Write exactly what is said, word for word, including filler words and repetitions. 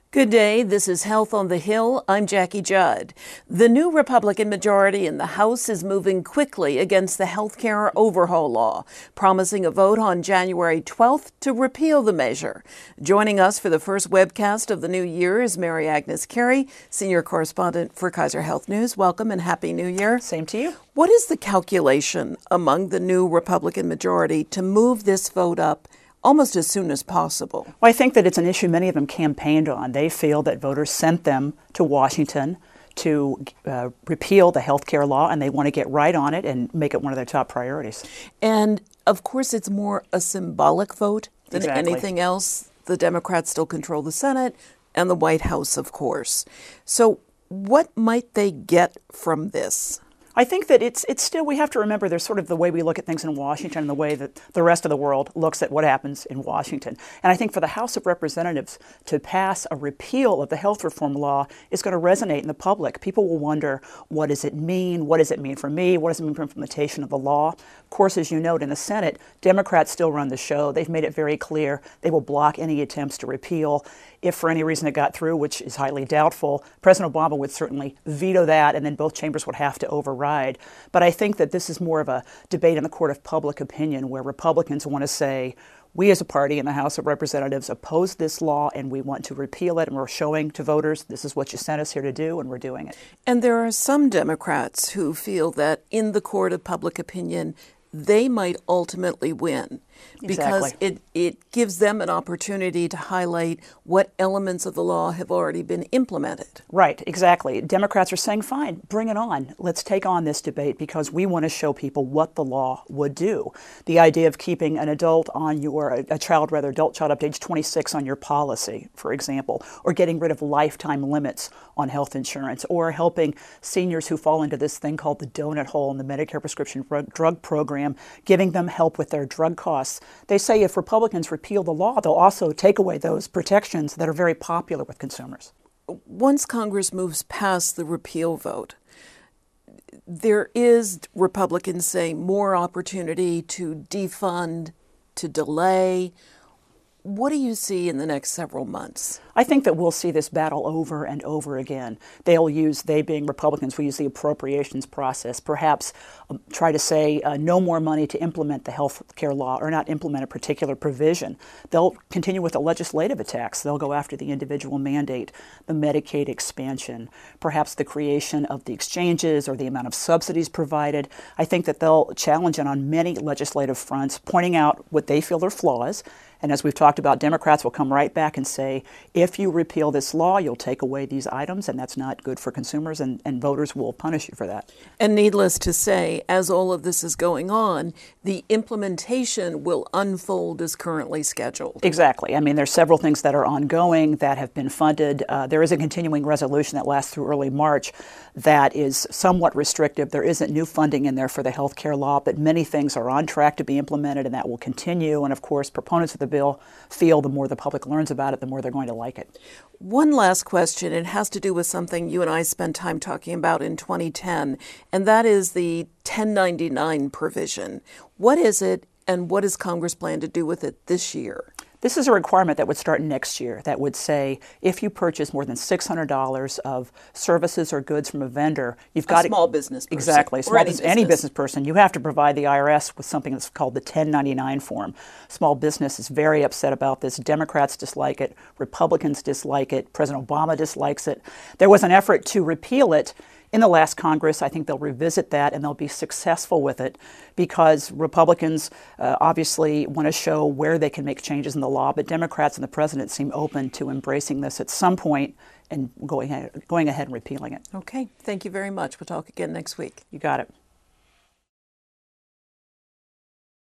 Good day. This is Health on the Hill. I'm Jackie Judd. The new Republican majority in the House is moving quickly against the health care overhaul law, promising a vote on January twelfth to repeal the measure. Joining us for the first webcast of the new year is Mary Agnes Carey, senior correspondent for Kaiser Health News. Welcome and Happy New Year. Same to you. What is the calculation among the new Republican majority to move this vote up almost as soon as possible? Well, I think that it's an issue many of them campaigned on. They feel that voters sent them to Washington to uh, repeal the health care law, and they want to get right on it and make it one of their top priorities. And, of course, it's more a symbolic vote than Exactly. anything else. The Democrats still control the Senate and the White House, of course. So what might they get from this? I think that it's it's still, we have to remember there's sort of the way we look at things in Washington and the way that the rest of the world looks at what happens in Washington. And I think for the House of Representatives to pass a repeal of the health reform law is going to resonate in the public. People will wonder, what does it mean? What does it mean for me? What does it mean for implementation of the law? Of course, as you note, in the Senate, Democrats still run the show. They've made it very clear they will block any attempts to repeal. If for any reason it got through, which is highly doubtful, President Obama would certainly veto that, and then both chambers would have to override. But I think that this is more of a debate in the court of public opinion, where Republicans want to say, we as a party in the House of Representatives oppose this law and we want to repeal it, and we're showing to voters this is what you sent us here to do, and we're doing it. And there are some Democrats who feel that in the court of public opinion, they might ultimately win because Exactly. it, it gives them an opportunity to highlight what elements of the law have already been implemented. Right, exactly. Democrats are saying, fine, bring it on. Let's take on this debate because we want to show people what the law would do. The idea of keeping an adult on your, a child rather, adult child up to age twenty-six on your policy, for example, or getting rid of lifetime limits on health insurance, or helping seniors who fall into this thing called the donut hole in the Medicare prescription drug program, giving them help with their drug costs. They say if Republicans repeal the law, they'll also take away those protections that are very popular with consumers. Once Congress moves past the repeal vote, there is, Republicans say, more opportunity to defund, to delay. What do you see in the next several months? I think that we'll see this battle over and over again. They'll use, they being Republicans, will use the appropriations process, perhaps um, try to say uh, no more money to implement the health care law or not implement a particular provision. They'll continue with the legislative attacks. They'll go after the individual mandate, the Medicaid expansion, perhaps the creation of the exchanges or the amount of subsidies provided. I think that they'll challenge it on many legislative fronts, pointing out what they feel are flaws. And as we've talked about, Democrats will come right back and say, if you repeal this law, you'll take away these items, and that's not good for consumers, and, and voters will punish you for that. And needless to say, as all of this is going on, the implementation will unfold as currently scheduled. Exactly. I mean, there's several things that are ongoing that have been funded. Uh, there is a continuing resolution that lasts through early March that is somewhat restrictive. There isn't new funding in there for the health care law, but many things are on track to be implemented, and that will continue. And of course, proponents of the bill feel the more the public learns about it, the more they're going to like it. One last question. It has to do with something you and I spent time talking about in twenty ten, and that is the ten ninety-nine provision. What is it, and what does Congress plan to do with it this year? This is a requirement that would start next year that would say if you purchase more than six hundred dollars of services or goods from a vendor, you've got a small business person. Exactly. Small or any, business, business. any business person, you have to provide the I R S with something that's called the ten ninety-nine form. Small business is very upset about this. Democrats dislike it. Republicans dislike it. President Obama dislikes it. There was an effort to repeal it in the last Congress. I think they'll revisit that and they'll be successful with it because Republicans uh, obviously want to show where they can make changes in the law, but Democrats and the president seem open to embracing this at some point and going ahead, going ahead and repealing it. Okay. Thank you very much. We'll talk again next week. You got it.